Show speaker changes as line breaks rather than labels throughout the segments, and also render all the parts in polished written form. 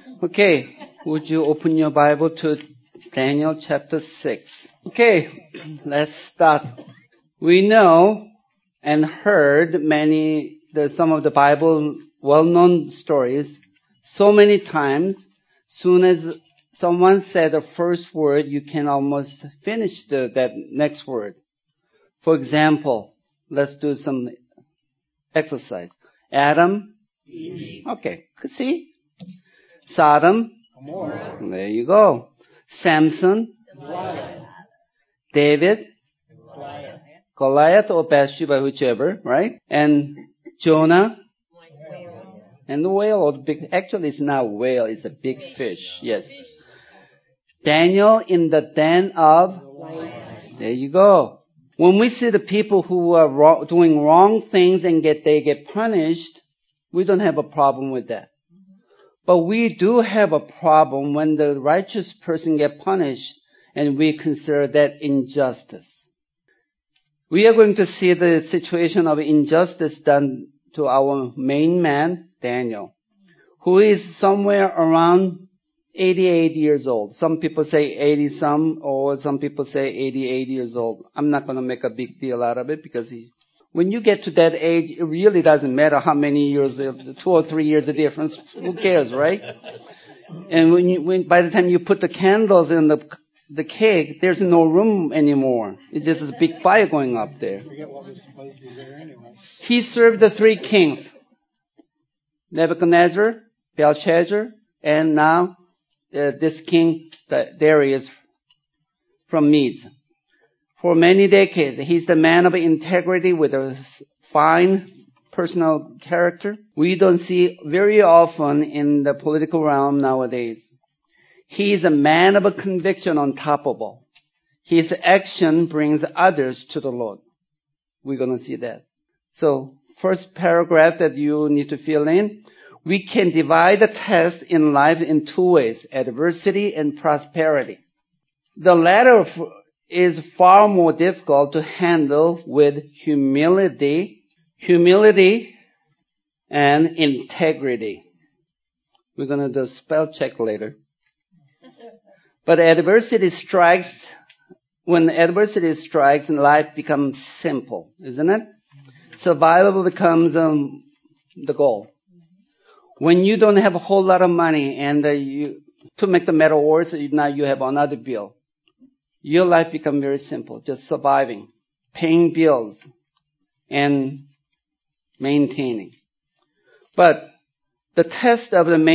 Okay, would you open your Bible to Daniel chapter 6? Okay, let's start. We know and heard some of the Bible well-known stories so many times. Soon as someone said the first word, you can almost finish that next word. For example, let's do some exercise. Adam. Eve. Okay, see? Sodom. Gomorrah. There you go. Samson. Goliath. David. Goliath or Bathsheba, whichever, right? And Jonah. And the whale or the big, actually it's not a whale, it's a big fish. Yes. Daniel in the den of lions. There you go. When we see the people who are doing wrong things and they get punished, we don't have a problem with that. But we do have a problem when the righteous person get punished and we consider that injustice. We are going to see the situation of injustice done to our main man, Daniel, who is somewhere around 88 years old. Some people say 80-some, or some people say 88 years old. I'm not going to make a big deal out of it because when you get to that age, it really doesn't matter how many years, 2 or 3 years of difference. Who cares, right? And by the time you put the candles in the cake, there's no room anymore. It's just a big fire going up there. Forget what was supposed to be there anyway. He served the 3 kings, Nebuchadnezzar, Belshazzar, and now this king, Darius from Medes. For many decades, he's the man of integrity with a fine personal character. We don't see very often in the political realm nowadays. He is a man of a conviction on top of all. His action brings others to the Lord. We're going to see that. So, first paragraph that you need to fill in. We can divide the test in life in 2 ways, adversity and prosperity. The latter is far more difficult to handle with humility and integrity. We're going to do a spell check later. But when adversity strikes, life becomes simple, isn't it? Survival becomes the goal. When you don't have a whole lot of money and to make the matter worse, now you have another bill. Your life becomes very simple, just surviving, paying bills, and maintaining. But the test of the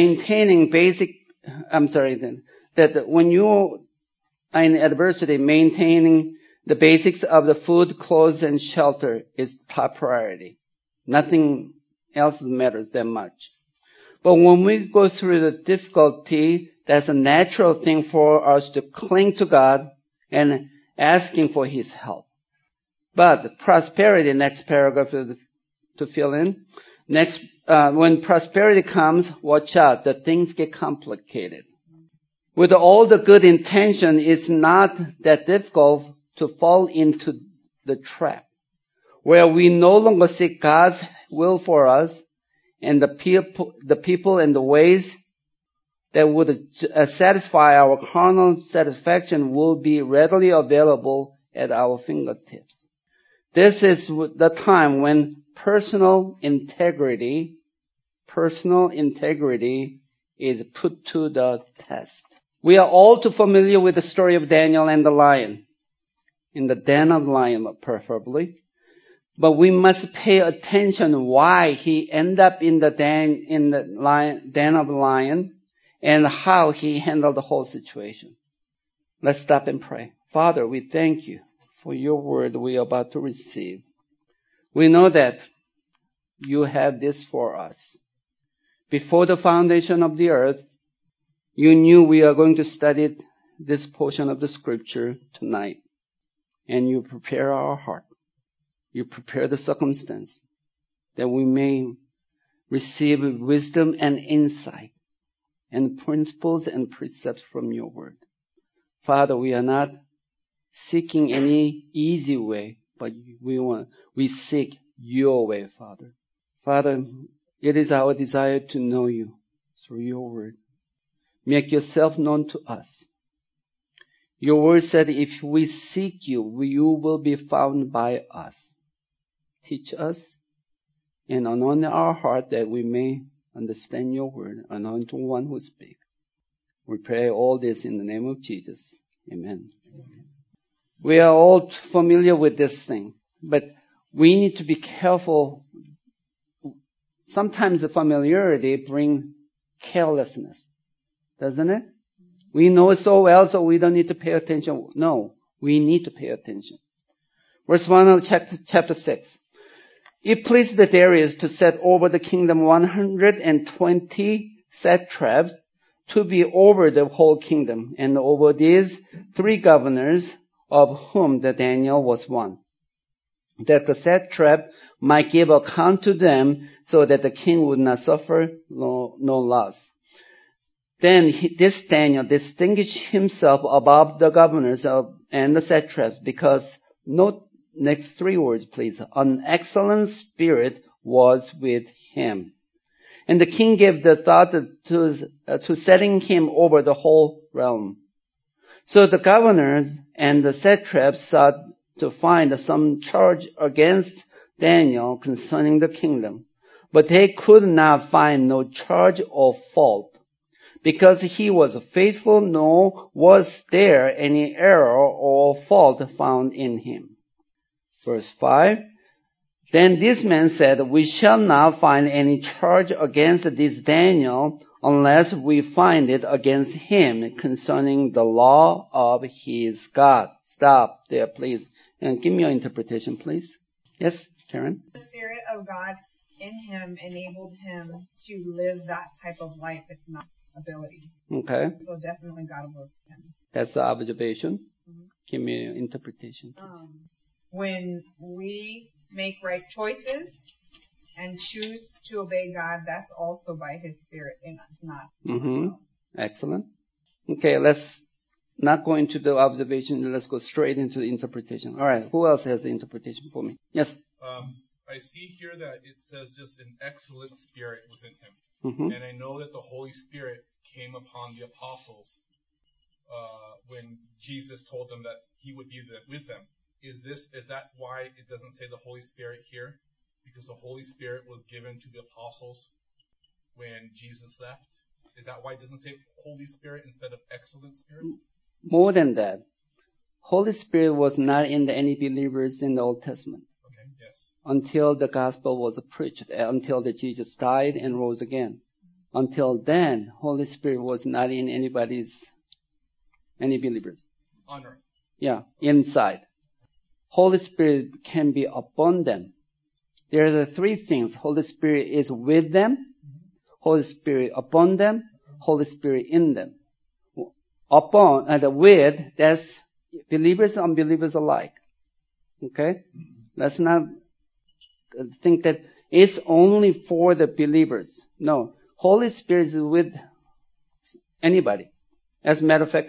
that when you are in adversity, maintaining the basics of the food, clothes, and shelter is top priority. Nothing else matters that much. But when we go through the difficulty, that's a natural thing for us to cling to God and asking for His help. But prosperity, next paragraph to fill in. When prosperity comes, watch out, the things get complicated. With all the good intention, it's not that difficult to fall into the trap where we no longer seek God's will for us, and the people and the ways that would satisfy our carnal satisfaction will be readily available at our fingertips. This is the time when personal integrity is put to the test. We are all too familiar with the story of Daniel and the lion, in the den of lion preferably. But we must pay attention why he ended up in the den of lion and how he handled the whole situation. Let's stop and pray. Father, we thank you for your word we are about to receive. We know that you have this for us. Before the foundation of the earth, you knew we are going to study this portion of the scripture tonight. And you prepare our heart. You prepare the circumstance that we may receive wisdom and insight and principles and precepts from your word. Father, we are not seeking any easy way, but we seek your way, Father. Father, it is our desire to know you through your word. Make yourself known to us. Your word said, if we seek you, you will be found by us. Teach us and anoint our heart that we may understand your word. Anoint the one who speaks. We pray all this in the name of Jesus. Amen. We are all familiar with this thing, but we need to be careful. Sometimes the familiarity brings carelessness, doesn't it? We know it so well, so we don't need to pay attention. No, we need to pay attention. Verse 1 of chapter 6. It pleased Darius to set over the kingdom 120 satraps to be over the whole kingdom, and over these 3 governors, of whom the Daniel was one, that the satrap might give account to them, so that the king would not suffer no loss. Then this Daniel distinguished himself above the governors and the satraps, because, note next 3 words please, an excellent spirit was with him. And the king gave the thought to setting him over the whole realm. So the governors and the satraps sought to find some charge against Daniel concerning the kingdom, but they could not find no charge or fault, because he was faithful, nor was there any error or fault found in him. Verse 5. Then this man said, we shall not find any charge against this Daniel unless we find it against him concerning the law of his God. Stop there, please. And give me your interpretation, please. Yes, Karen?
The Spirit of God in him enabled him to live that type of life. It's not ability.
Okay.
So definitely God will with him.
That's the observation. Mm-hmm. Give me your interpretation, please.
When we make right choices and choose to obey God, that's also by His Spirit in us, not ourselves.
Excellent. Okay, let's not go into the observation. Let's go straight into the interpretation. All right, who else has the interpretation for me? Yes?
I see here that it says just an excellent spirit was in him. And I know that the Holy Spirit came upon the apostles when Jesus told them that he would be with them. Is that why it doesn't say the Holy Spirit here? Because the Holy Spirit was given to the apostles when Jesus left? Is that why it doesn't say Holy Spirit instead of excellent spirit?
More than that. Holy Spirit was not in any believers in the Old Testament.
Okay, yes.
Until the gospel was preached, until that Jesus died and rose again. Until then, Holy Spirit was not in any believers.
On earth.
Yeah, inside. Holy Spirit can be upon them. There are 3 things. Holy Spirit is with them, Holy Spirit upon them, Holy Spirit in them. Upon and with, that's believers and unbelievers alike. Okay? Let's not think that it's only for the believers. No. Holy Spirit is with anybody. As a matter of fact,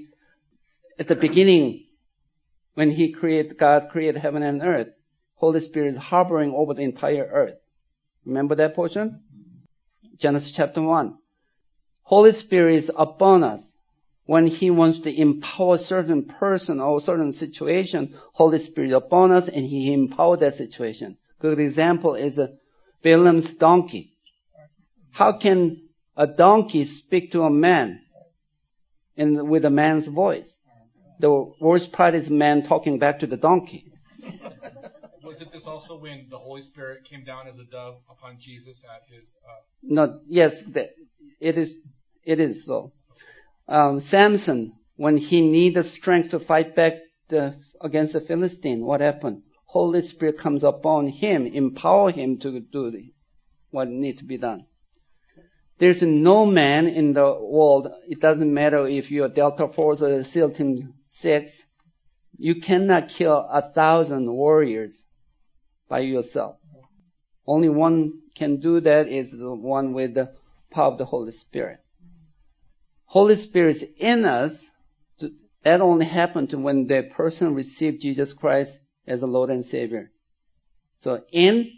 at the beginning, when God created heaven and earth, Holy Spirit is hovering over the entire earth. Remember that portion? Genesis chapter 1. Holy Spirit is upon us. When He wants to empower a certain person or a certain situation, Holy Spirit is upon us and He empowered that situation. Good example is Balaam's donkey. How can a donkey speak to a man with a man's voice? The worst part is man talking back to the donkey.
Was it this also when the Holy Spirit came down as a dove upon Jesus at his...
No, yes, it is so. Samson, when he needed strength to fight back against the Philistine, what happened? Holy Spirit comes upon him, empower him to do what needs to be done. There's no man in the world, it doesn't matter if you're Delta Force or SEAL Team 6, you cannot kill 1,000 warriors by yourself. Only one can do that is the one with the power of the Holy Spirit. Holy Spirit is in us. That only happened when the person received Jesus Christ as a Lord and Savior. So in,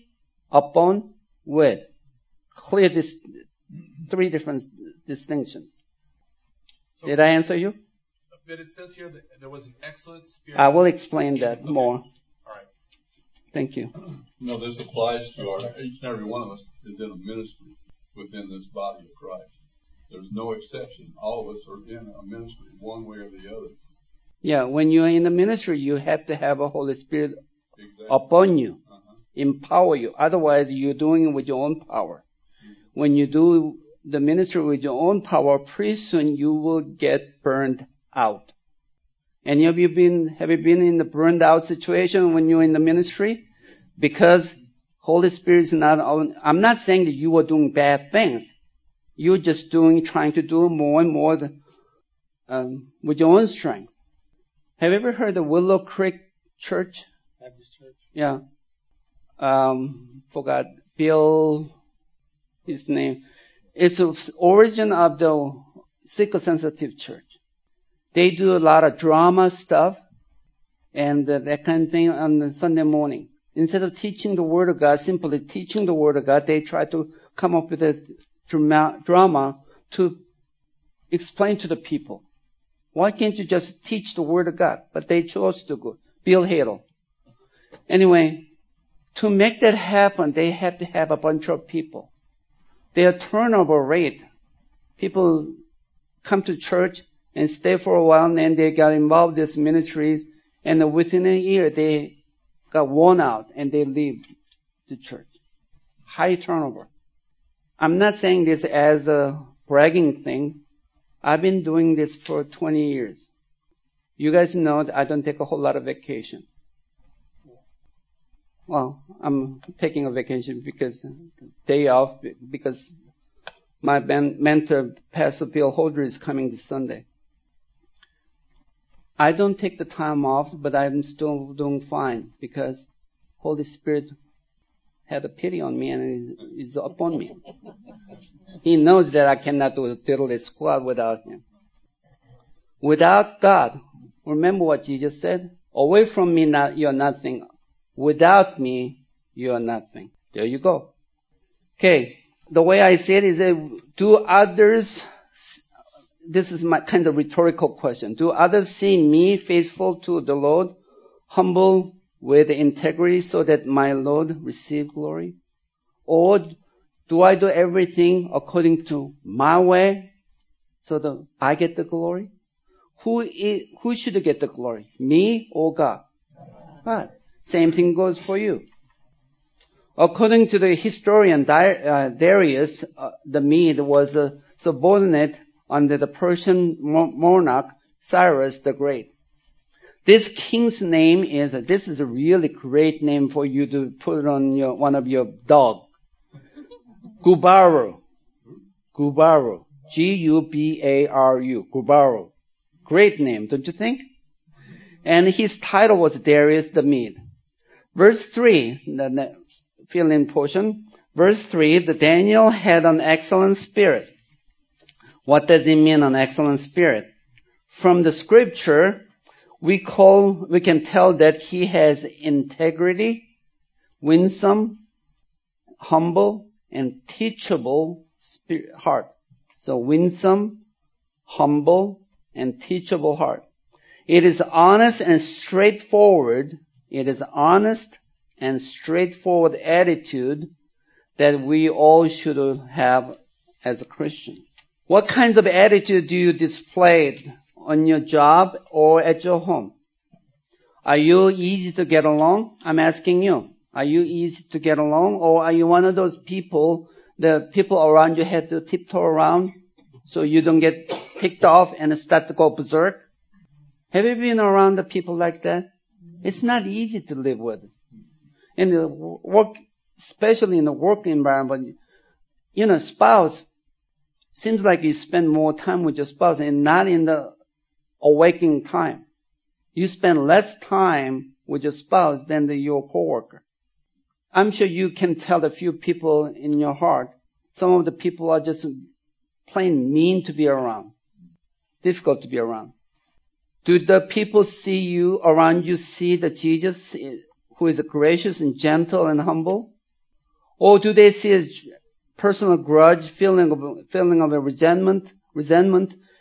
upon, with. Clear this 3 different distinctions.
So,
did I answer you?
But it says here that there was an excellent spirit.
I will explain that more.
All right.
Thank you.
No, this applies to each and every one of us is in a ministry within this body of Christ. There's no exception. All of us are in a ministry, one way or the other.
Yeah, when you're in the ministry, you have to have a Holy Spirit upon you, empower you. Otherwise, you're doing it with your own power. When you do the ministry with your own power, pretty soon you will get burned out. And have you been in the burned out situation when you're in the ministry? Because Holy Spirit is not on. I'm not saying that you are doing bad things. You're just trying to do more and more with your own strength. Have you ever heard of Willow Creek Church?
Baptist Church.
Yeah. Forgot Bill, his name. It's the origin of the psychosensitive church. They do a lot of drama stuff and that kind of thing on Sunday morning. Instead of teaching the Word of God, simply teaching the Word of God, they try to come up with a drama to explain to the people. Why can't you just teach the Word of God? But they chose to go. Bill Hadel. Anyway, to make that happen, they have to have a bunch of people. Their turnover rate, people come to church and stay for a while, and then they got involved in these ministries, and within a year they got worn out and they leave the church. High turnover. I'm not saying this as a bragging thing. I've been doing this for 20 years. You guys know that I don't take a whole lot of vacation. Well, I'm taking a vacation because day off, because my mentor, Pastor Bill Holder, is coming this Sunday. I don't take the time off, but I'm still doing fine because Holy Spirit had a pity on me and is upon me. He knows that I cannot do a diddly squat without Him. Without God, remember what Jesus said? Away from me, you're nothing. Without me, you are nothing. There you go. Okay. The way I say it is, do others, this is my kind of rhetorical question. Do others see me faithful to the Lord, humble with integrity so that my Lord receive glory? Or do I do everything according to my way so that I get the glory? Who should get the glory? Me or God? God. Same thing goes for you. According to the historian Darius, the Mede was a subordinate under the Persian monarch Cyrus the Great. This king's name this is a really great name for you to put on one of your dog. Gubaru. Gubaru. G-U-B-A-R-U. Gubaru. Great name, don't you think? And his title was Darius the Mede. Verse 3, the fill-in portion. Verse 3, the Daniel had an excellent spirit. What does it mean, an excellent spirit? From the scripture, we can tell that he has integrity, winsome, humble, and teachable heart. So winsome, humble, and teachable heart. It is honest and straightforward. It is honest and straightforward attitude that we all should have as a Christian. What kinds of attitude do you display on your job or at your home? Are you easy to get along? I'm asking you. Are you easy to get along, or are you one of those people, the people around you have to tiptoe around so you don't get ticked off and start to go berserk? Have you been around the people like that? It's not easy to live with. In the work, especially in the work environment, spouse, seems like you spend more time with your spouse and not in the awakening time. You spend less time with your spouse than your coworker. I'm sure you can tell a few people in your heart. Some of the people are just plain mean to be around, difficult to be around. Do the people around you see the Jesus who is gracious and gentle and humble? Or do they see a personal grudge, feeling of a resentment,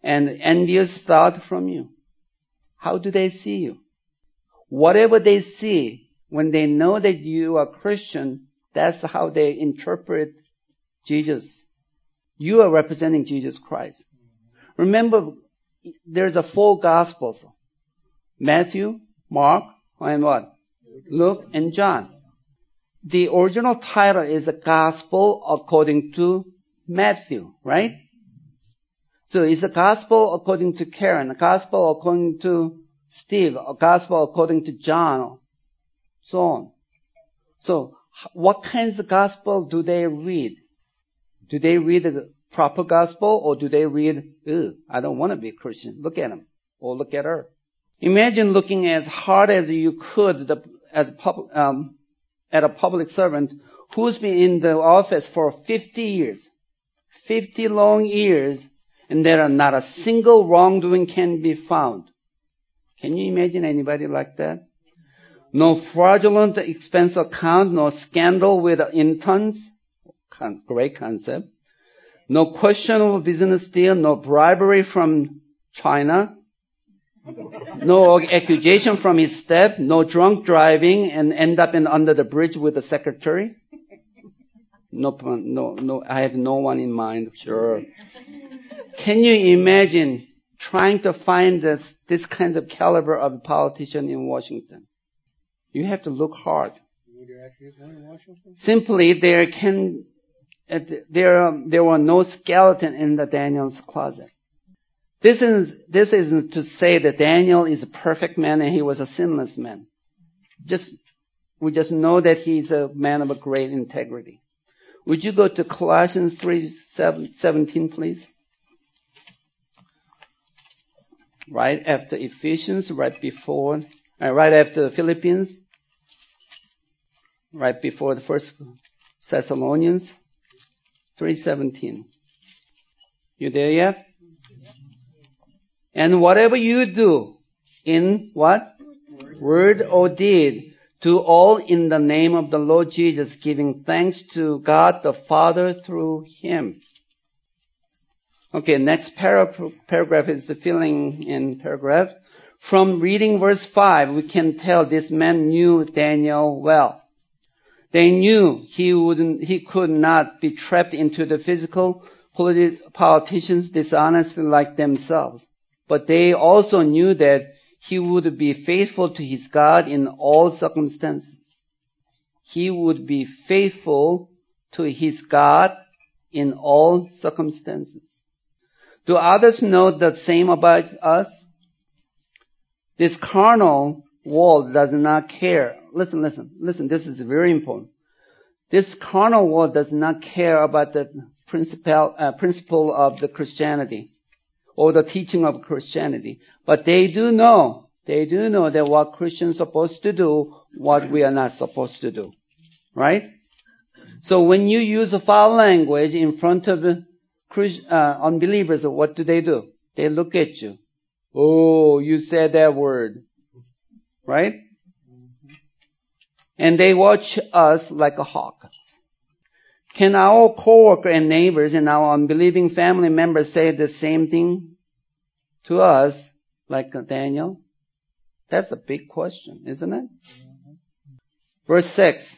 and envious thought from you. How do they see you? Whatever they see, when they know that you are Christian, that's how they interpret Jesus. You are representing Jesus Christ. Remember, there's 4 Gospels. Matthew, Mark, and what? Luke, and John. The original title is a Gospel according to Matthew, right? So it's a Gospel according to Karen, a Gospel according to Steve, a Gospel according to John, so on. So what kinds of Gospel do they read? Do they read the proper Gospel, or do they read, I don't want to be a Christian, look at him, or look at her? Imagine looking as hard as you could at a public servant who's been in the office for 50 years, 50 long years, and there are not a single wrongdoing can be found. Can you imagine anybody like that? No fraudulent expense account, no scandal with interns. Great concept. No questionable business deal, no bribery from China. No accusation from his staff, no drunk driving and end up under the bridge with the secretary. No, I had no one in mind, sure. Can you imagine trying to find this kind of caliber of politician in Washington? You have to look hard. Simply, there were no skeleton in the Daniel's closet. This isn't to say that Daniel is a perfect man and he was a sinless man. We just know that he's a man of a great integrity. Would you go to Colossians 3:17, please? Right after Ephesians, right after Philippians, right before the First Thessalonians 3:17. You there yet? And whatever you do, in what? Word or deed, do all in the name of the Lord Jesus, giving thanks to God the Father through Him. Okay, next paragraph is the filling in paragraph. From reading verse 5, we can tell this man knew Daniel well. They knew he could not be trapped into the physical politicians dishonestly like themselves. But they also knew that he would be faithful to his God in all circumstances. He would be faithful to his God in all circumstances. Do others know the same about us? This carnal world does not care. Listen, this is very important. This carnal world does not care about the principle of the Christianity or the teaching of Christianity. But they do know that what Christians are supposed to do, what we are not supposed to do. Right? So when you use a foul language in front of unbelievers, what do? They look at you. Oh, you said that word. Right? And they watch us like a hawk. Can our coworker and neighbors and our unbelieving family members say the same thing to us like Daniel? That's a big question, isn't it? Verse 6.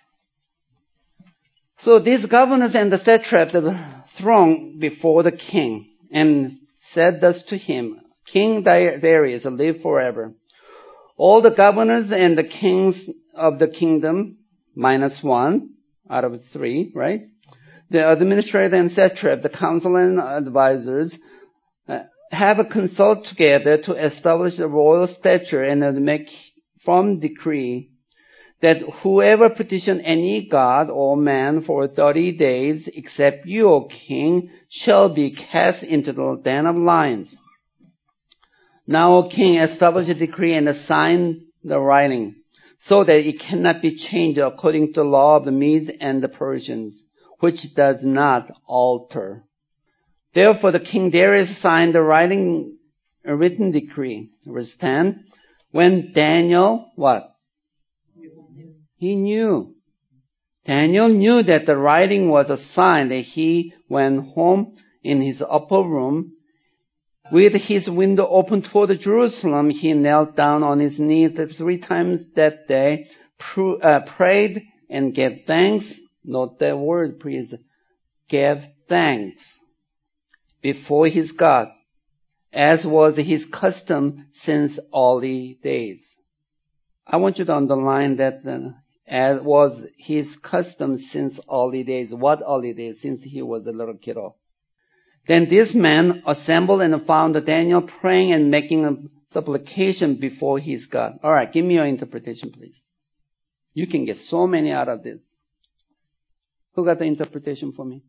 So these governors and the satraps thronged before the king and said thus to him, King Darius, live forever. All the governors and the kings of the kingdom, -1 out of 3, right? The administrator and satrap, the council and advisors, have a consult together to establish a royal statute and make firm decree that whoever petition any god or man for 30 days, except you, O king, shall be cast into the den of lions. Now, O king, establish a decree and assign the writing, so that it cannot be changed according to the law of the Medes and the Persians, which does not alter. Therefore, the king Darius signed the written decree. Verse 10. When Daniel, what? He knew. Daniel knew that the writing was a sign that he went home in his upper room. With his window open toward Jerusalem, he knelt down on his knees 3 times that day, prayed and gave thanks. Note that word, please. Gave thanks before his God, as was his custom since early days. I want you to underline that as was his custom since early days. What early days? Since he was a little kiddo. Then this man assembled and found Daniel praying and making a supplication before his God. All right, give me your interpretation, please. You can get so many out of this. Who got the interpretation for me?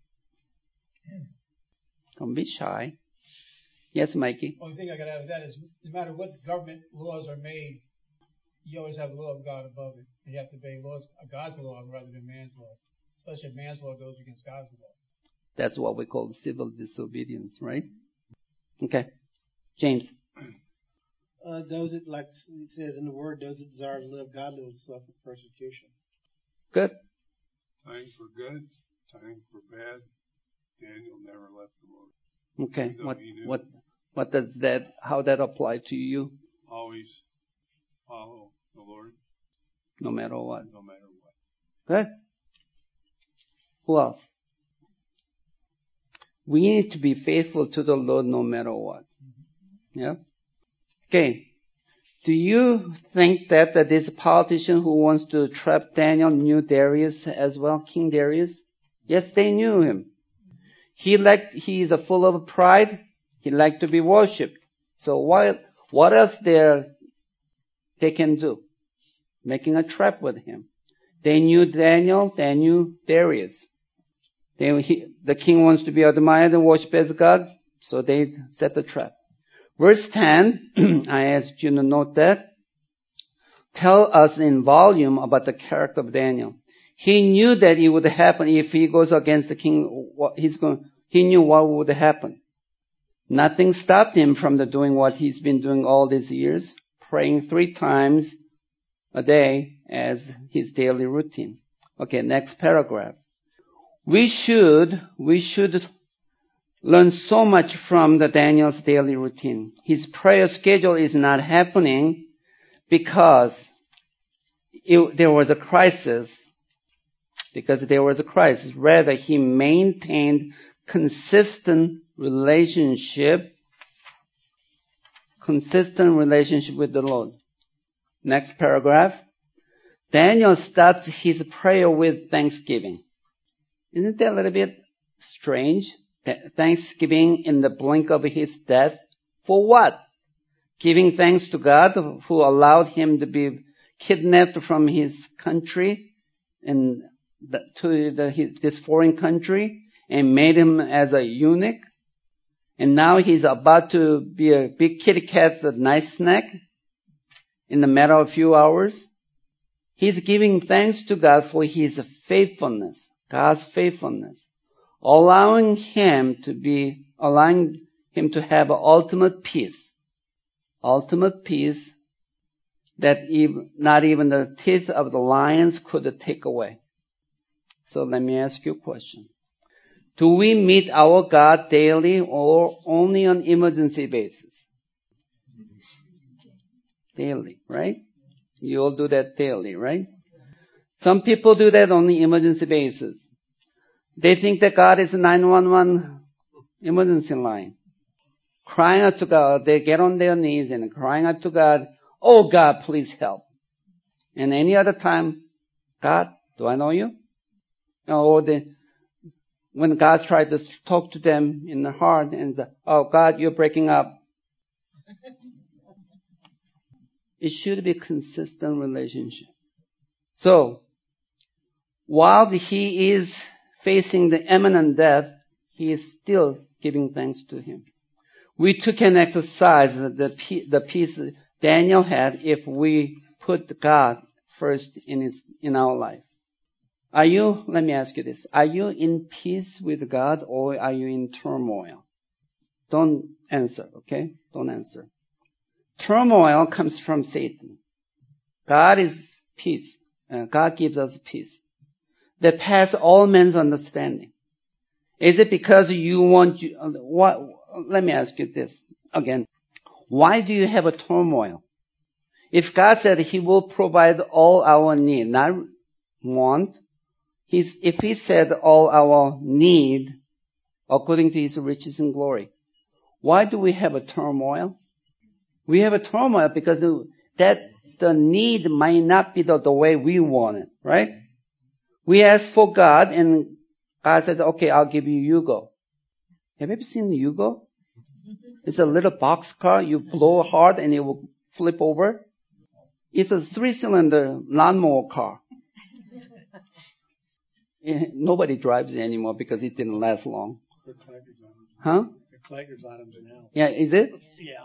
Don't be shy. Yes, Mikey.
Only thing I got out of that is no matter what government laws are made, you always have the law of God above it. You have to obey God's law rather than man's law. Especially if man's law goes against God's law.
That's what we call civil disobedience, right? Okay. James.
Those that, like it says in the word, those that desire to live godly will suffer persecution.
Good.
Time for good, time for bad. Daniel never left the Lord.
Okay. What does that, how that apply to you?
Always follow the Lord.
No matter what.
No matter what.
Good. Who else? We need to be faithful to the Lord no matter what. Yeah? Okay. Do you think that this politician who wants to trap Daniel knew Darius as well, King Darius? Yes, they knew him. He is full of pride. He liked to be worshipped. So what else they can do? Making a trap with him. They knew Daniel, they knew Darius. The king wants to be admired and worshipped as God, so they set the trap. Verse 10, I asked you to note that. Tell us in volume about the character of Daniel. He knew that it would happen if he goes against the king. He knew what would happen. Nothing stopped him from doing what he's been doing all these years, praying 3 times a day as his daily routine. Okay, next paragraph. We should learn so much from Daniel's daily routine. His prayer schedule is not happening because there was a crisis. Rather, he maintained consistent relationship with the Lord. Next paragraph. Daniel starts his prayer with thanksgiving. Isn't that a little bit strange? Thanksgiving in the blink of his death. For what? Giving thanks to God who allowed him to be kidnapped from his country and to this foreign country and made him as a eunuch. And now he's about to be a big kitty cat, a nice snack in a matter of a few hours. He's giving thanks to God for his faithfulness. God's faithfulness, allowing him to have ultimate peace that not even the teeth of the lions could take away. So let me ask you a question. Do we meet our God daily or only on emergency basis? Daily, right? You all do that daily, right? Some people do that on the emergency basis. They think that God is a 911 emergency line. Crying out to God, they get on their knees and crying out to God, oh God, please help. And any other time, God, do I know you? Or when God tried to talk to them in the heart and say, oh God, you're breaking up. It should be a consistent relationship. So, while he is facing the imminent death, he is still giving thanks to him. We too can exercise the peace Daniel had if we put God first in our life. Let me ask you this, are you in peace with God or are you in turmoil? Don't answer, okay? Don't answer. Turmoil comes from Satan. God is peace. God gives us peace that pass all men's understanding. Is it because you want let me ask you this again. Why do you have a turmoil? If God said He will provide all our need, not want, if He said all our need according to His riches and glory, why do we have a turmoil? We have a turmoil because the need might not be the way we want it, right? We ask for God and God says, okay, I'll give you Yugo. Have you ever seen Yugo? It's a little box car. You blow hard and it will flip over. It's a 3-cylinder lawnmower car. Nobody drives it anymore because it didn't last long.
They're collector's items.
Huh?
They're collector's items now.
Yeah, is it?
Yeah.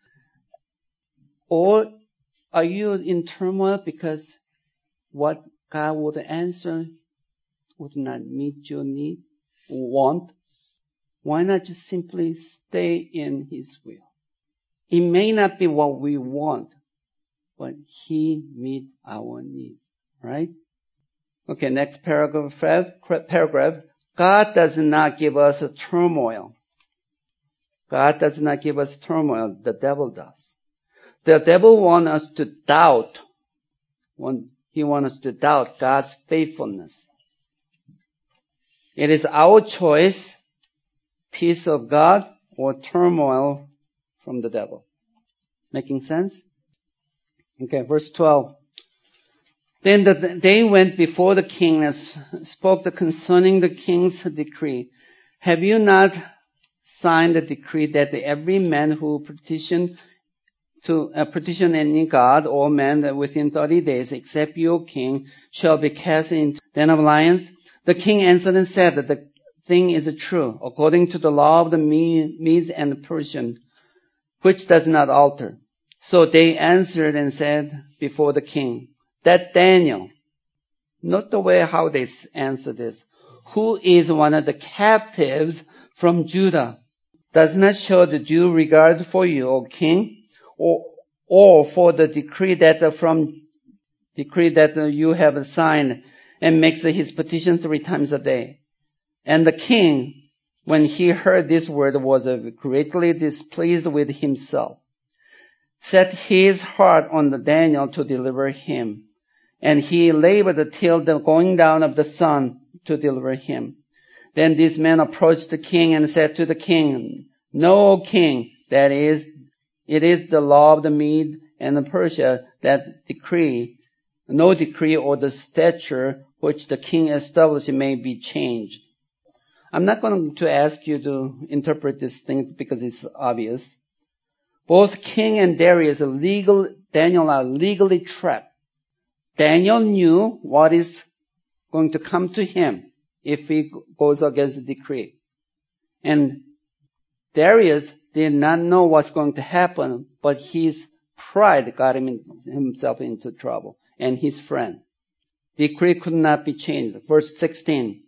Or are you in turmoil because what God would answer would not meet your need or want? Why not just simply stay in His will? It may not be what we want, but He meets our needs, right? Okay, next paragraph. God does not give us a turmoil. God does not give us turmoil. The devil does. The devil wants us to doubt. He wants us to doubt God's faithfulness. It is our choice, peace of God or turmoil from the devil. Making sense? Okay, verse 12. Then they went before the king and spoke concerning the king's decree. Have you not signed the decree that every man who petition any god or man within 30 days, except your king, shall be cast into the den of lions? The king answered and said that the thing is true, according to the law of the Medes and the Persian, which does not alter. So they answered and said before the king, that Daniel, not the way how they answer this, who is one of the captives from Judah, does not show the due regard for you, O king, or for the decree that you have signed, and makes his petition 3 times a day. And the king, when he heard this word, was greatly displeased with himself, set his heart on Daniel to deliver him. And he labored till the going down of the sun to deliver him. Then this man approached the king and said to the king, No, king, it is the law of the Medes and the Persia that no decree or the statute which the king established may be changed. I'm not going to ask you to interpret this thing because it's obvious. Both king and Daniel are legally trapped. Daniel knew what is going to come to him if he goes against the decree. And Darius did not know what's going to happen, but his pride got himself into trouble, and his friend. The decree could not be changed. Verse 16.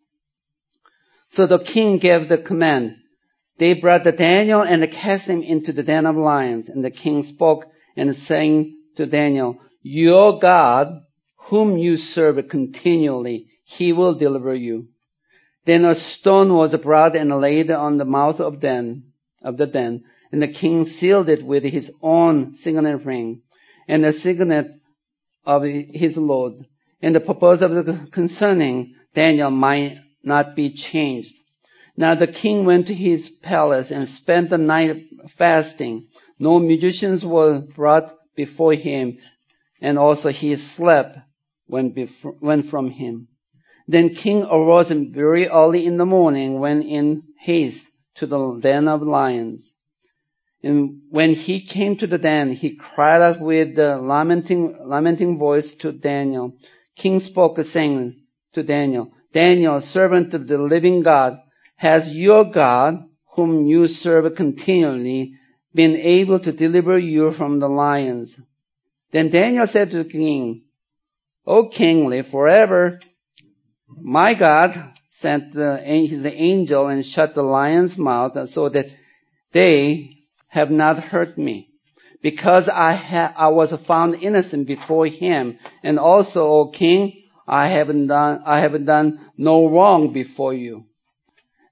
So the king gave the command. They brought Daniel and cast him into the den of lions. And the king spoke and saying to Daniel, Your God, whom you serve continually, He will deliver you. Then a stone was brought and laid on the mouth of the den, and the king sealed it with his own signet ring, and the signet of his Lord. And the purpose of concerning Daniel might not be changed. Now the king went to his palace and spent the night fasting. No musicians were brought before him, and also he slept when from him. Then king arose very early in the morning, went in haste to the den of lions. And when he came to the den, he cried out with a lamenting voice to Daniel. King spoke, saying to Daniel, Daniel, servant of the living God, has your God, whom you serve continually, been able to deliver you from the lions? Then Daniel said to the king, O king, live forever. My God sent his angel and shut the lion's mouth so that they have not hurt me, because I was found innocent before him. And also, O king, I haven't done no wrong before you.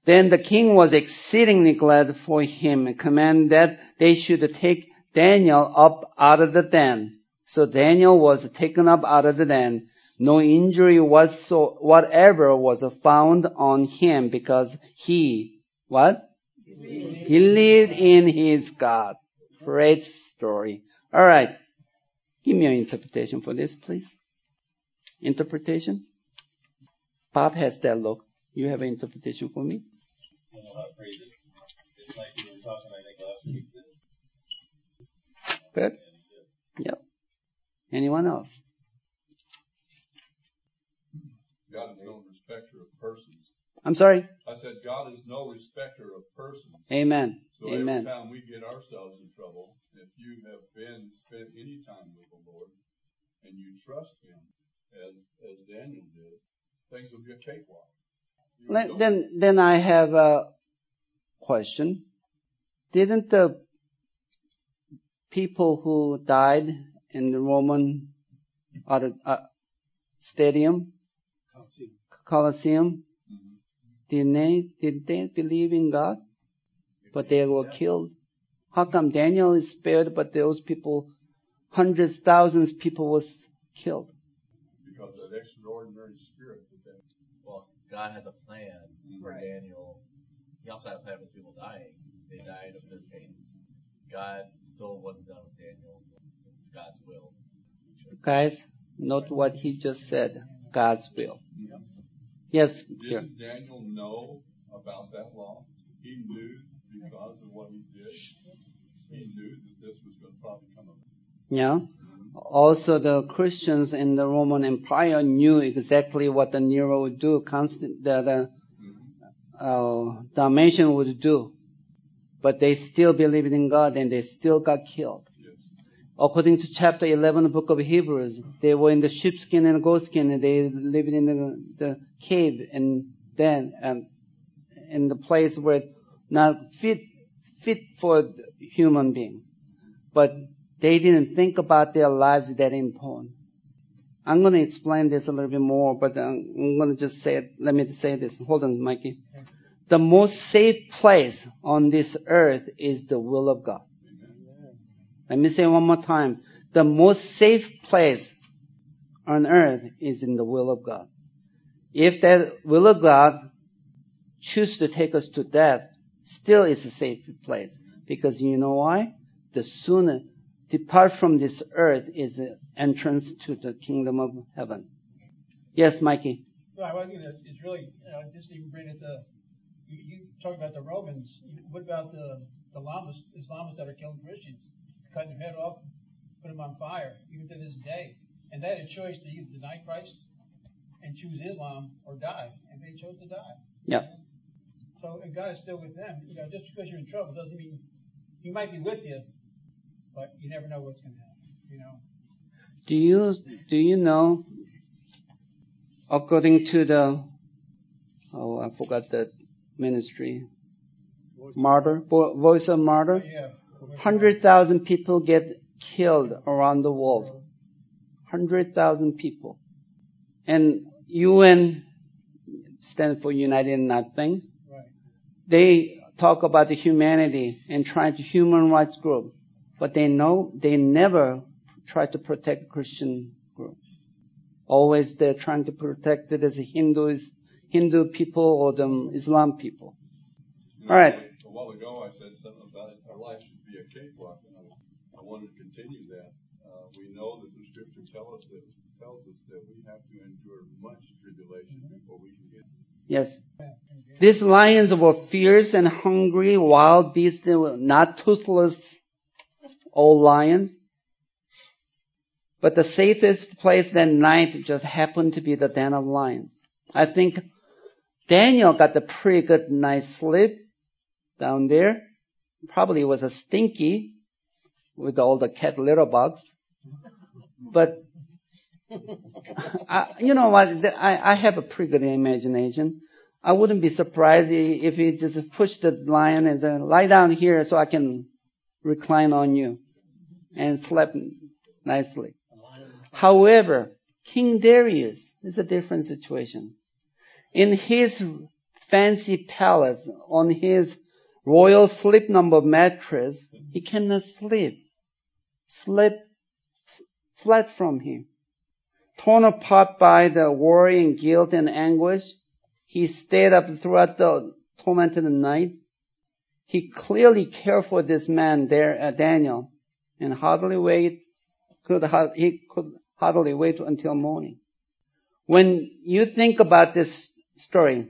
Then the king was exceedingly glad for him and commanded that they should take Daniel up out of the den. So Daniel was taken up out of the den. No injury whatever was found on him because he, what? He believed in his God. Great story. All right. Give me an interpretation for this, please. Interpretation? Bob has that look. You have an interpretation for me?
I don't know how to phrase it. It's like we were talking, I think, last week.
Good. Yep. Anyone else?
God is no respecter of persons.
I'm sorry?
I said God is no respecter of persons.
Amen.
So
Amen.
every time we get ourselves in trouble, if you have spent any time with the Lord and you trust Him, as Daniel did, things will be a cakewalk.
Then I have a question. Didn't the people who died in the Roman stadium, Colosseum, did they believe in God? But they were killed. How come Daniel is spared, but those people, hundreds, thousands of people was killed?
Because of that extraordinary spirit that they...
Well, God has a plan for Daniel. He also had a plan for people dying. They died of their pain. God still wasn't done with Daniel. It's God's will.
Guys, note what he just said. God's will. Yes.
Didn't Daniel know about that law? He knew because of what he did. He knew that this was going to probably come up.
Yeah. Also, the Christians in the Roman Empire knew exactly what the Nero would do. The Dalmatian would do. But they still believed in God and they still got killed.
Yes.
According to chapter 11 of the book of Hebrews, they were in the sheepskin and goatskin and they lived in the cave and then in the place where not fit for human being. But they didn't think about their lives that important. I'm going to explain this a little bit more, but I'm going to just say it. Let me say this. Hold on, Mikey. The most safe place on this earth is the will of God. Let me say it one more time. The most safe place on earth is in the will of God. If that will of God chooses to take us to death, still it's a safe place. Because you know why? The sooner depart from this earth is an entrance to the kingdom of heaven. Yes, Mikey?
No, I was going to, it's really, just even bring it to, you talk about the Romans. What about the Islamists that are killing Christians? Cutting their head off, put them on fire, even to this day. And they had a choice to either deny Christ and choose Islam or die. And they chose to die.
Yeah.
So, and God is still with them. Just because you're in trouble doesn't mean He might be with you, but you never know what's going to happen,
Do you know, according to I forgot the ministry, Voice of Martyr?
Yeah.
100,000 people get killed around the world. 100,000 people. And UN stands for United Nothing.
Right.
They talk about the humanity and try to human rights group. But they never try to protect Christian group. Always they're trying to protect it as a Hindu people or the Islam people. All right.
A while ago I said something about it. Our life should be a cakewalk, and I wanted to continue that. We know that the Scripture tells us that we have to endure much tribulation before we can get.
Yes. These lions were fierce and hungry, wild beasts. They were not toothless old lions. But the safest place that night just happened to be the den of lions. I think Daniel got a pretty good night's sleep down there. Probably was a stinky with all the cat litter bugs. But you know what? I have a pretty good imagination. I wouldn't be surprised if he just pushed the lion and said, lie down here so I can recline on you, and slept nicely. However, King Darius is a different situation. In his fancy palace, on his royal sleep number mattress, he cannot sleep. Sleep fled from him. Torn apart by the worry and guilt and anguish, he stayed up throughout the tormented night. He clearly cared for this man there, Daniel, and he could hardly wait until morning. When you think about this story,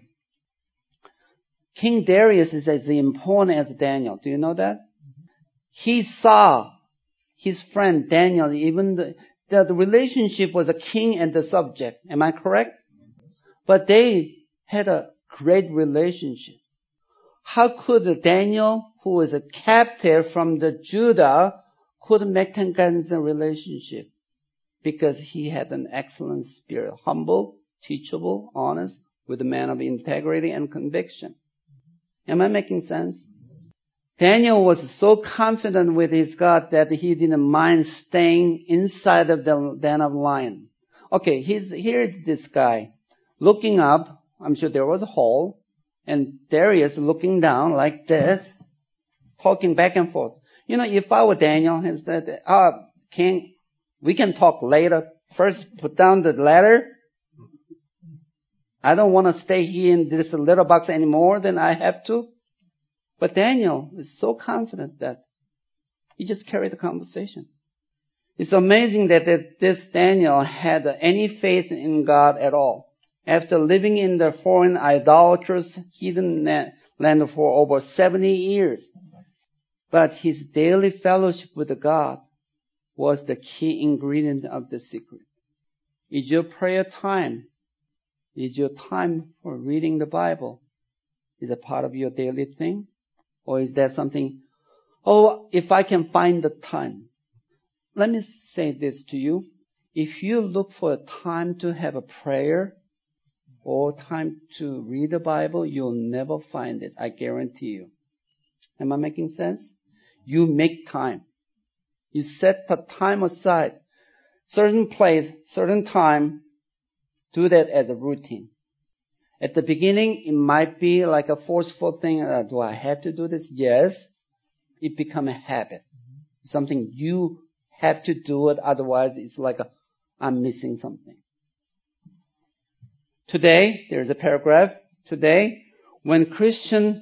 King Darius is as important as Daniel. Do you know that? He saw his friend Daniel, even the relationship was a king and the subject. Am I correct? But they had a great relationship. How could Daniel, who was a captive from the Judah, could maintain a relationship? Because he had an excellent spirit, humble, teachable, honest, with a man of integrity and conviction. Am I making sense? Daniel was so confident with his God that he didn't mind staying inside of the den of lion. Okay, here's this guy looking up. I'm sure there was a hole, and Darius looking down like this, talking back and forth. You know, if I were Daniel and said, King, we can talk later. First, put down the ladder. I don't want to stay here in this little box any more than I have to. But Daniel is so confident that he just carried the conversation. It's amazing that this Daniel had any faith in God at all. After living in the foreign idolatrous hidden land for over 70 years. But his daily fellowship with God was the key ingredient of the secret. Is your prayer time? Is your time for reading the Bible? Is it part of your daily thing? Or is that something, if I can find the time. Let me say this to you. If you look for a time to have a prayer or time to read the Bible, you'll never find it. I guarantee you. Am I making sense? You make time. You set the time aside. Certain place, certain time. Do that as a routine. At the beginning, it might be like a forceful thing. Do I have to do this? Yes. It becomes a habit. Something you have to do it. Otherwise, it's like I'm missing something. Today, there's a paragraph. Today, when Christians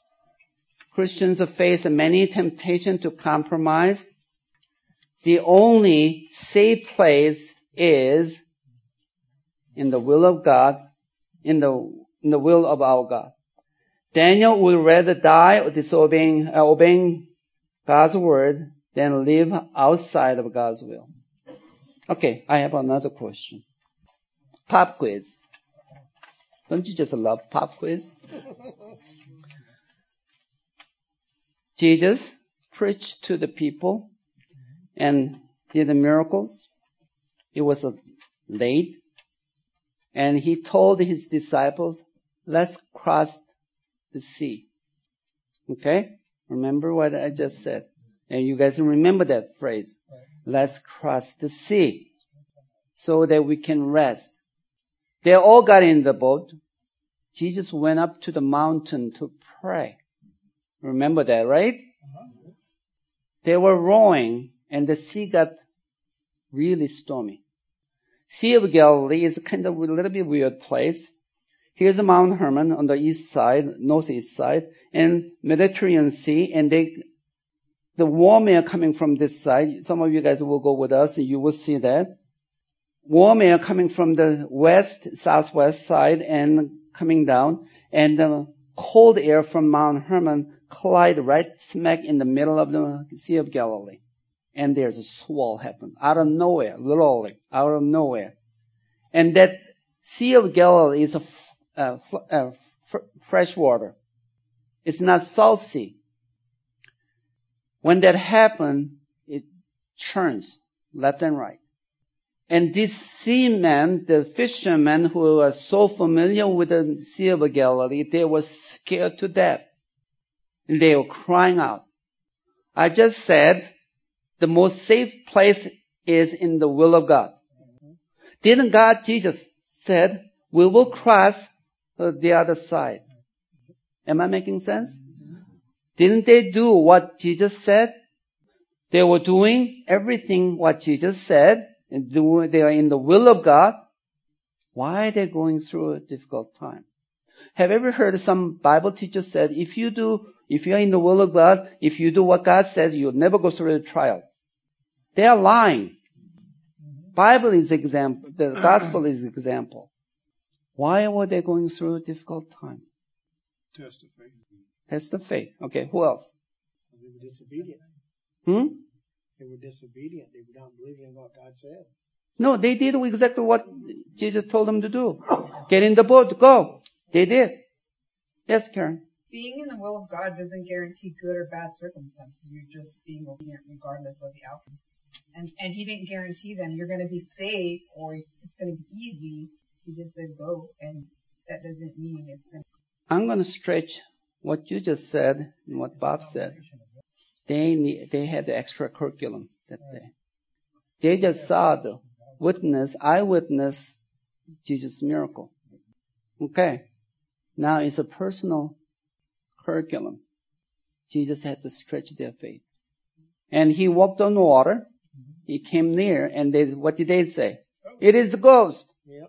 face many temptations to compromise, the only safe place is in the will of God, in the will of our God. Daniel would rather die obeying God's word than live outside of God's will. Okay, I have another question. Pop quiz. Don't you just love pop quiz? Jesus preached to the people and did the miracles. It was late. And he told his disciples, let's cross the sea. Okay? Remember what I just said. And you guys remember that phrase. Let's cross the sea so that we can rest. They all got in the boat. Jesus went up to the mountain to pray. Remember that, right? They were rowing and the sea got really stormy. Sea of Galilee is kind of a little bit weird place. Here's Mount Hermon on the east side, northeast side, and Mediterranean Sea, and the warm air coming from this side. Some of you guys will go with us, and you will see that. Warm air coming from the west, southwest side, and coming down, and the cold air from Mount Hermon collide right smack in the middle of the Sea of Galilee. And there's a swell happen out of nowhere, literally out of nowhere. And that Sea of Galilee is fresh water. It's not salt sea. When that happens, it churns left and right. And these seamen, the fishermen who are so familiar with the Sea of Galilee, they were scared to death. And they were crying out. I just said, the most safe place is in the will of God. Didn't God, Jesus said, we will cross the other side. Am I making sense? Didn't they do what Jesus said? They were doing everything what Jesus said, and they are in the will of God. Why are they going through a difficult time? Have you ever heard some Bible teacher said, if you are in the will of God, if you do what God says, you'll never go through a trial. They are lying. Bible is example. The gospel is example. Why were they going through a difficult time?
Test of faith.
Test of faith. Okay, who else?
They were disobedient. They were disobedient. They were not believing in what God said.
No, they did exactly what Jesus told them to do. Get in the boat, go. They did. Yes, Karen.
Being in the will of God doesn't guarantee good or bad circumstances. You're just being obedient regardless of the outcome. And he didn't guarantee them you're going to be safe or it's going to be easy. He just said go, and that doesn't mean it's going to.
I'm going to stretch what you just said and what Bob said. They had the extra curriculum that day. They just saw the eyewitness Jesus' miracle. Okay. Now it's a personal curriculum. Jesus had to stretch their faith. And he walked on water. He came near, and what did they say? It is the ghost.
Yep.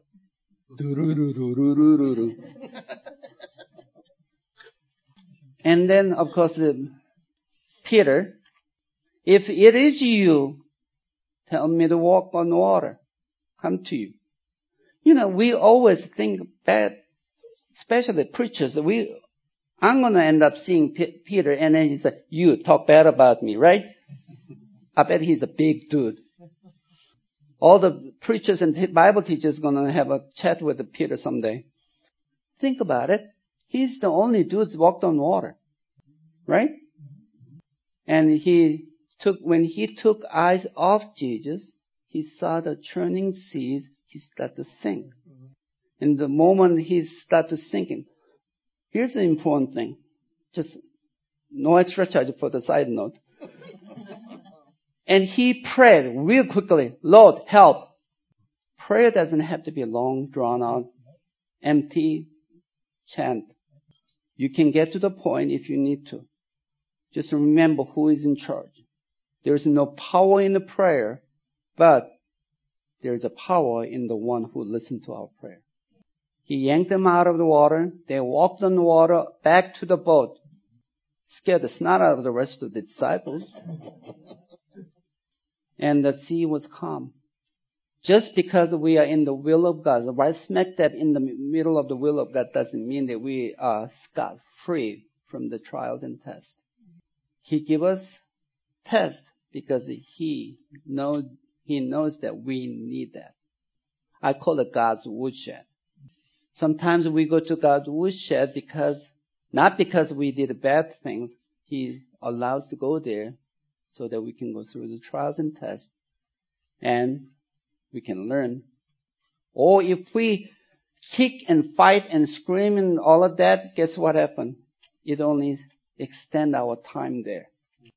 And then, of course, Peter, if it is you, tell me to walk on water. Come to you. We always think bad, especially preachers. I'm going to end up seeing Peter, and then he said, you talk bad about me, right? I bet he's a big dude. All the preachers and Bible teachers are going to have a chat with Peter someday. Think about it. He's the only dude who walked on water. Right? And when he took eyes off Jesus, he saw the churning seas, he started to sink. And the moment he started sinking, here's the important thing. Just no extra charge for the side note. And he prayed real quickly, Lord, help. Prayer doesn't have to be long, drawn out, empty chant. You can get to the point if you need to. Just remember who is in charge. There is no power in the prayer, but there is a power in the one who listened to our prayer. He yanked them out of the water. They walked on the water back to the boat. Scared the snot out of the rest of the disciples. And the sea was calm. Just because we are in the will of God, right smack dab in the middle of the will of God, doesn't mean that we are scot-free from the trials and tests. He gives us tests because He knows that we need that. I call it God's woodshed. Sometimes we go to God's woodshed not because we did bad things. He allows to go there so that we can go through the trials and tests and we can learn. Or if we kick and fight and scream and all of that, guess what happened? It only extends our time there.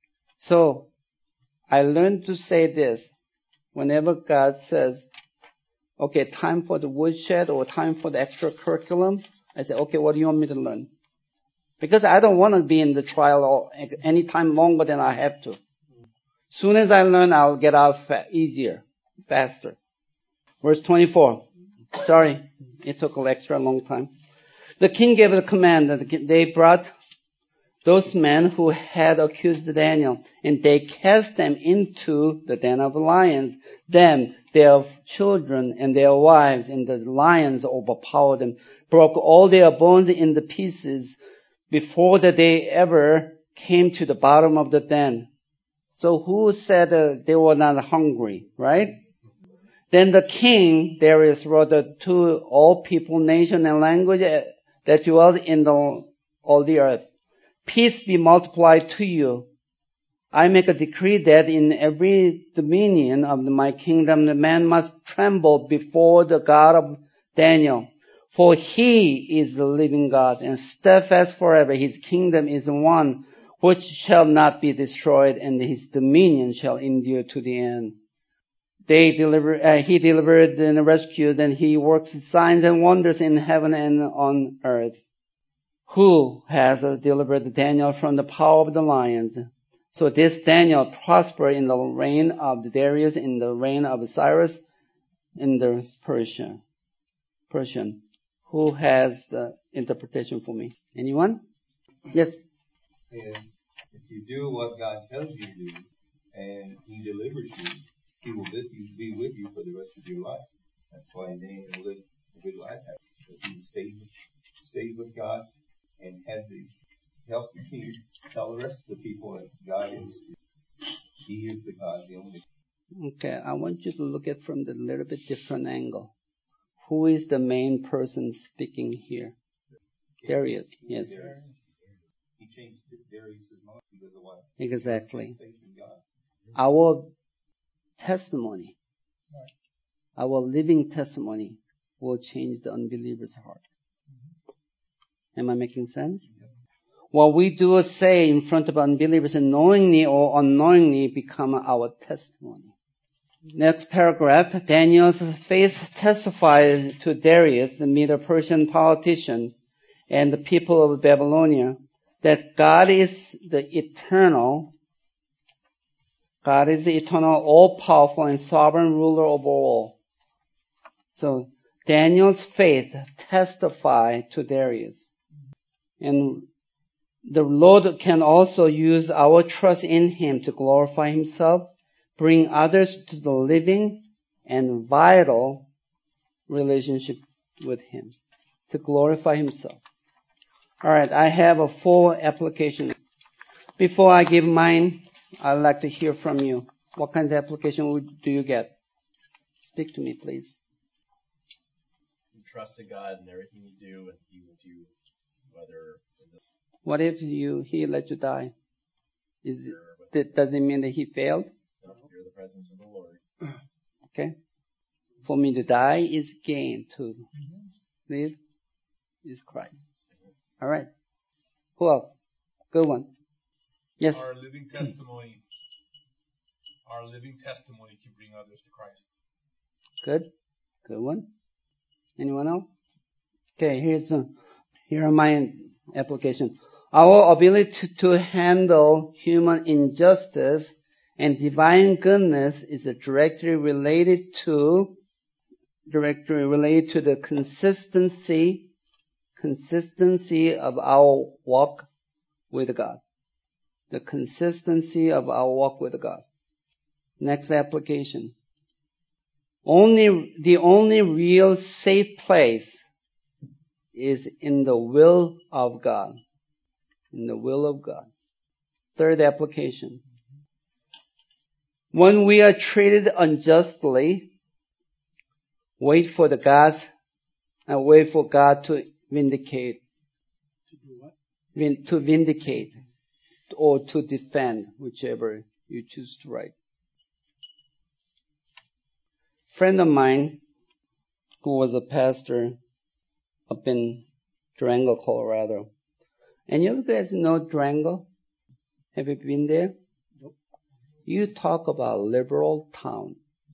So I learned to say this. Whenever God says, okay, time for the woodshed or time for the extra curriculum, I say, okay, what do you want me to learn? Because I don't want to be in the trial any time longer than I have to. Soon as I learn, I'll get out easier, faster. Verse 24. Sorry, it took an extra long time. The king gave a command that they brought those men who had accused Daniel, and they cast them into the den of lions. Them, their children, and their wives, and the lions overpowered them, broke all their bones into pieces before that they ever came to the bottom of the den. So who said they were not hungry, right? Then the king, Darius, wrote to all people, nation, and language that dwell in all the earth. Peace be multiplied to you. I make a decree that in every dominion of my kingdom, the man must tremble before the God of Daniel. For he is the living God and steadfast forever. His kingdom is one which shall not be destroyed, and his dominion shall endure to the end. He delivered and rescued, and he works signs and wonders in heaven and on earth. who has delivered Daniel from the power of the lions. So this Daniel prospered in the reign of Darius, in the reign of Cyrus, in the Persian. Who has the interpretation for me? Anyone? Yes.
And if you do what God tells you to do, and He delivers you, He will be with you for the rest of your life. That's why Daniel lived a good life, because he stayed with God and had the help the king tell the rest of the people that God is, He is the God, the only.
Okay, I want you to look at it from the little bit different angle. Who is the main person speaking here? Darius, yes.
He changed Darius' mind because of what?
Exactly.
Faith in God.
Our testimony, our living testimony will change the unbeliever's heart. Am I making sense? What we do or say in front of unbelievers, knowingly or unknowingly, become our testimony. Next paragraph, Daniel's faith testified to Darius, the Medo-Persian politician, and the people of Babylonia, that God is the eternal, all-powerful, and sovereign ruler of all. So Daniel's faith testified to Darius. And the Lord can also use our trust in Him to glorify Himself, bring others to the living and vital relationship with Him, to glorify Himself. All right, I have a full application. Before I give mine, I'd like to hear from you. What kinds of application do you get? Speak to me, please.
You trust in God in everything you do, and He will do whether.
What if He let you die? Does it mean that He failed?
You're the presence of the Lord.
Okay. For me to die is gain. To live is Christ. All right. Who else? Good one. Yes.
Our living testimony can bring others to Christ.
Good. Good one. Anyone else? Okay, here are my application. Our ability to handle human injustice and divine goodness is directly related to the consistency of our walk with God. The consistency of our walk with God. Next application. The only real safe place is in the will of God. In the will of God. Third application. When we are treated unjustly, wait for God to vindicate.
To do what?
To vindicate or to defend, whichever you choose to write. A friend of mine who was a pastor up in Durango, Colorado. And you guys know Durango? Have you been there? Nope. You talk about liberal town.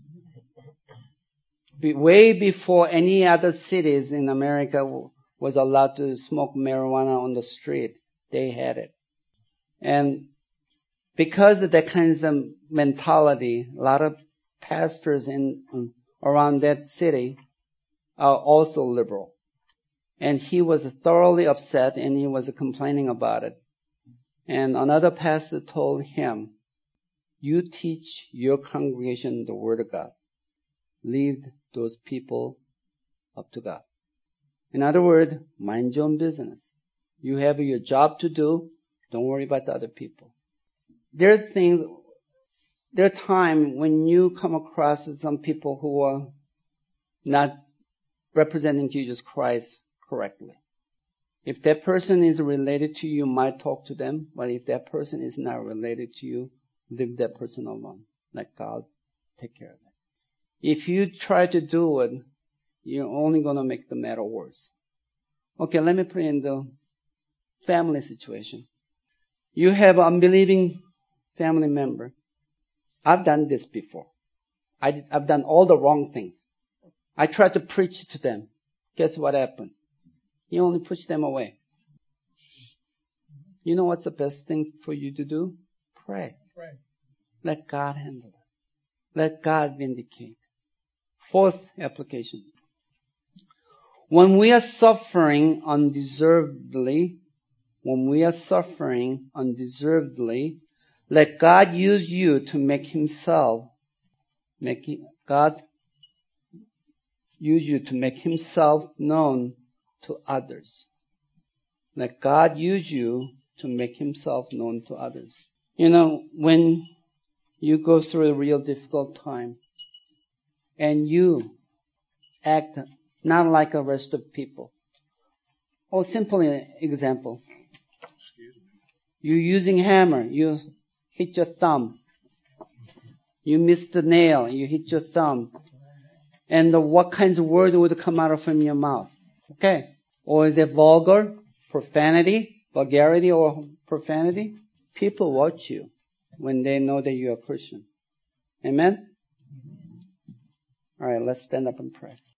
Way before any other cities in America was allowed to smoke marijuana on the street, they had it. And because of that kind of mentality, a lot of pastors around that city are also liberal. And he was thoroughly upset and he was complaining about it. And another pastor told him, you teach your congregation the Word of God. Leave those people up to God. In other words, mind your own business. You have your job to do. Don't worry about the other people. There are times when you come across some people who are not representing Jesus Christ correctly. If that person is related to you, you might talk to them. But if that person is not related to you, leave that person alone. Let God take care of it. If you try to do it, you're only going to make the matter worse. Okay, let me put in the family situation. You have an unbelieving family member. I've done this before. I've done all the wrong things. I tried to preach to them. Guess what happened? You only push them away. You know what's the best thing for you to do? Pray.
Pray.
Let God handle it. Let God vindicate. Fourth application. When we are suffering undeservedly, let God use you to make Himself known to others. Let God use you to make Himself known to others. You know, when you go through a real difficult time and you act not like the rest of people. Or simply an example. You're using hammer, you hit your thumb. You missed the nail, you hit your thumb. And what kinds of words would come out from your mouth? Okay. Or is it vulgar? Profanity? Vulgarity or profanity? People watch you when they know that you're a Christian. Amen? All right, let's stand up and pray.